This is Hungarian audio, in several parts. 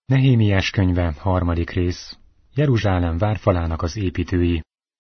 Nehémiás könyve, 3. rész. Jeruzsálem várfalának az építői.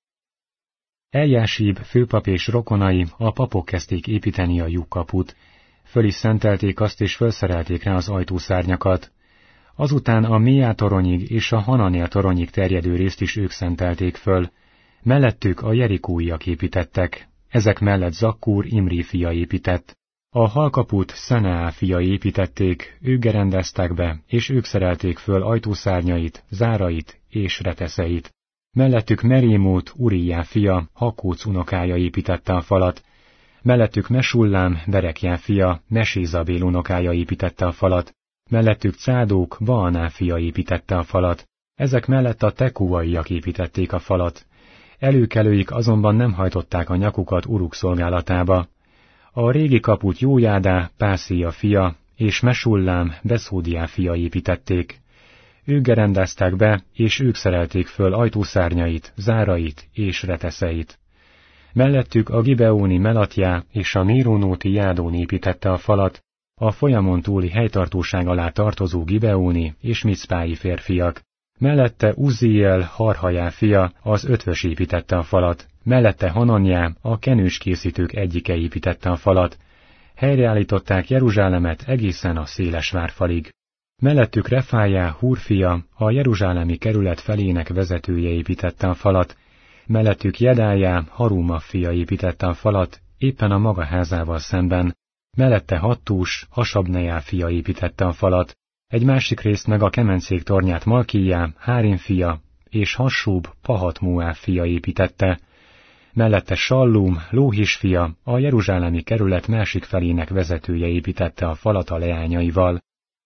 Eljásíb főpap és rokonai, a papok kezdték építeni a lyukkaput. Föl is szentelték azt és fölszerelték rá az ajtószárnyakat. Azután a Méá toronyig és a Hananél toronyig terjedő részt is ők szentelték föl. Mellettük a jerikóiak építettek. Ezek mellett Zakkúr Imri fia épített. A halkaput Szeneá fia építették, ők gerendeztek be, és ők szerelték föl ajtószárnyait, zárait és reteszeit. Mellettük Merémót, Uriá fia, Hakóc unokája építette a falat. Mellettük Mesullám, Berekjá fia, Mesézabél unokája építette a falat. Mellettük Cádók, Baaná fia építette a falat. Ezek mellett a tekúaiak építették a falat. Előkelőik azonban nem hajtották a nyakukat uruk szolgálatába. A régi kaput Jójádá, Pászia fia, és Mesullám, Beszódiá fia építették. Ők gerendeztek be, és ők szerelték föl ajtószárnyait, zárait és reteszeit. Mellettük a gibeóni Melatjá és a Méronóti Jádón építette a falat, a folyamon túli helytartóság alá tartozó gibeóni és micpái férfiak. Mellette Uzziel, Harhajá fia, az ötvös építette a falat. Mellette Hananjá, a kenőskészítők egyike építette a falat. Helyreállították Jeruzsálemet egészen a széles várfalig. Mellettük Refájá, Húr fia, a jeruzsálemi kerület felének vezetője építette a falat. Mellettük Jedájá, Haruma fia építette a falat, éppen a maga házával szemben. Mellette Hattús, Hasabnejá fia építette a falat. Egy másik részt meg a kemencék tornyát Malkijá, Hárim fia, és Hassub, Pahat-Móá fia építette. Mellette Sallum, Lóhis fia, a jeruzsálemi kerület másik felének vezetője építette a falat a leányaival.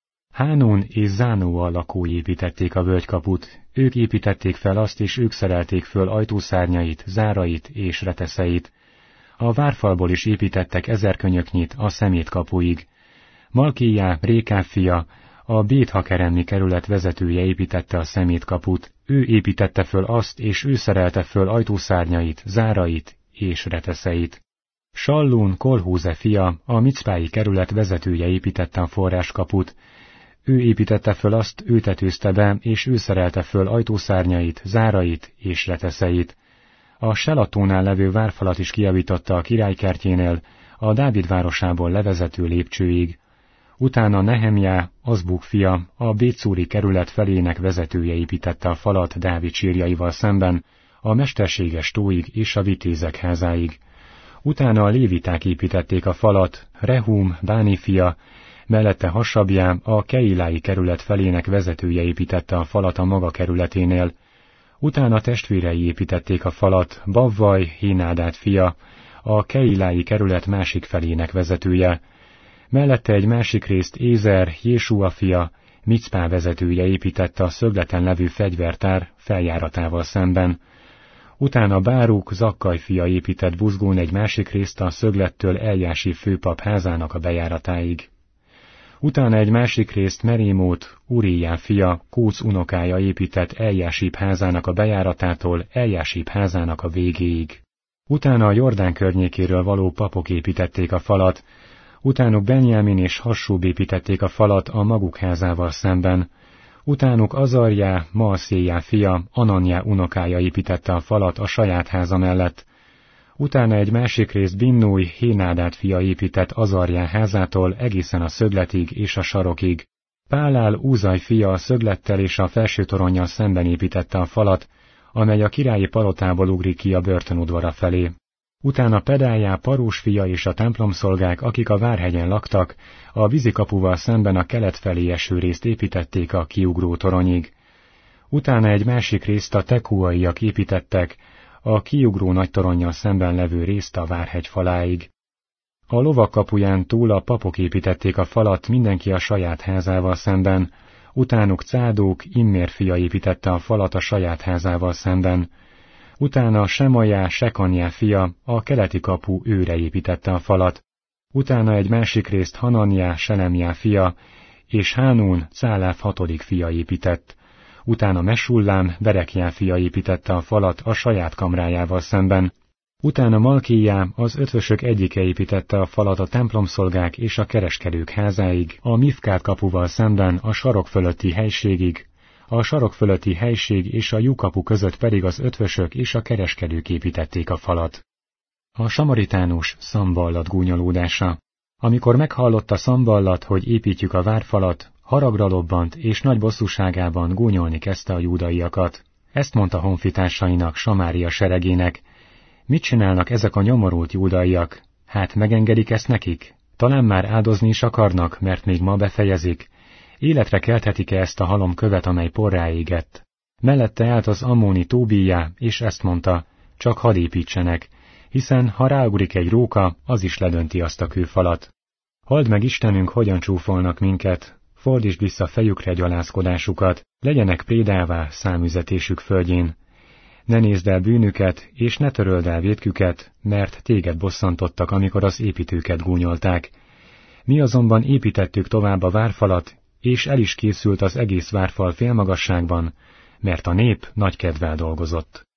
Hánun és Zánóa lakói építették a völgykaput, ők építették fel azt, és ők szerelték föl ajtószárnyait, zárait és reteszeit. A várfalból is építettek 1000 könyöknyit a szemét kapuig. Malkijá, Rékáb fia, a Bét-Hakeremmi kerület vezetője építette a szemétkaput, ő építette föl azt, és ő szerelte föl ajtószárnyait, zárait és reteszeit. Sallún, Kolhúze fia, a micpái kerület vezetője építette a forráskaput, ő építette föl azt, ő tetőzte be, és ő szerelte föl ajtószárnyait, zárait és reteszeit. A Selatónál levő várfalat is kijavította a királykertjénél, a Dávid városából levezető lépcsőig. Utána Nehemjá, Azbuk fia, a Bécúri kerület felének vezetője építette a falat Dávid sírjaival szemben, a mesterséges tóig és a vitézek házáig. Utána a léviták építették a falat, Rehum, Báni fia, mellette Hasabjá, a Keilái kerület felének vezetője építette a falat a maga kerületénél. Utána testvérei építették a falat, Bavvaj, Hénádát fia, a Keilái kerület másik felének vezetője. Mellette egy másik részt Ézer, Jésua fia, Micpá vezetője építette a szögleten levő fegyvertár feljáratával szemben. Utána Báruk, Zakkaj fia épített buzgón egy másik részt a szöglettől Eljásíb főpap házának a bejáratáig. Utána egy másik részt Merémót, Uriá fia, Kóc unokája épített Eljásíb házának a bejáratától Eljásíb házának a végéig. Utána a Jordán környékéről való papok építették a falat, utánuk Benjamin és Hassub építették a falat a maguk házával szemben. Utánuk Azarjá, Maasszéjá fia, Ananjá unokája építette a falat a saját háza mellett. Utána egy másik részt Binnúj, Hénádát fia épített Azarjá házától egészen a szögletig és a sarokig. Pálál, Úzaj fia a szöglettel és a felső toronnyal szemben építette a falat, amely a királyi palotából ugrik ki a börtönudvara felé. Utána Pedájá, Parús fia és a templomszolgák, akik a várhegyen laktak, a vízikapuval szemben a kelet felé eső részt építették a kiugró toronyig. Utána egy másik részt a tekúaiak építettek, a kiugró nagy toronnyal szemben levő részt a várhegy faláig. A lovak kapuján túl a papok építették a falat mindenki a saját házával szemben, utánuk Cádók, Immér fia építette a falat a saját házával szemben. Utána Semajá, Sekanjá fia, a keleti kapu őre építette a falat. Utána egy másik részt Hananjá, Selemjá fia, és Hánún, Cáláf 6. fia épített. Utána Mesullám, Berekjá fia építette a falat a saját kamrájával szemben. Utána Malkijá, az ötvösök egyike építette a falat a templomszolgák és a kereskedők házáig, a Mifkát kapuval szemben a sarok fölötti helységig, a sarok fölötti helység és a lyukkapu között pedig az ötvösök és a kereskedők építették a falat. A samaritánus Szamballat gúnyolódása. Amikor meghallotta Szamballat, hogy építjük a várfalat, haragra lobbant és nagy bosszúságában gúnyolni kezdte a júdaiakat. Ezt mondta honfitársainak, Samária seregének: mit csinálnak ezek a nyomorult júdaiak? Hát megengedik ezt nekik? Talán már áldozni is akarnak, mert még ma befejezik. Életre kelthetik-e ezt a halom követ, amely porrá égett? Mellette állt az ammóni Tóbijá, és ezt mondta: csak hadd építsenek, hiszen ha ráugrik egy róka, az is ledönti azt a kőfalat. Halld meg Istenünk, hogyan csúfolnak minket, fordítsd vissza fejükre gyalázkodásukat, legyenek prédává számüzetésük földjén. Ne nézd el bűnüket, és ne töröld el vétküket, mert téged bosszantottak, amikor az építőket gúnyolták. Mi azonban építettük tovább a várfalat, és el is készült az egész várfal félmagasságban, mert a nép nagy kedvel dolgozott.